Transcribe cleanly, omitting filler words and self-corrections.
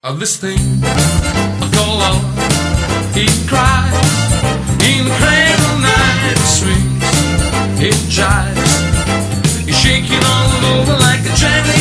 Of this thing I call love, he cries in the cradle night, it swings, it jives, he's shaking all over like a jelly.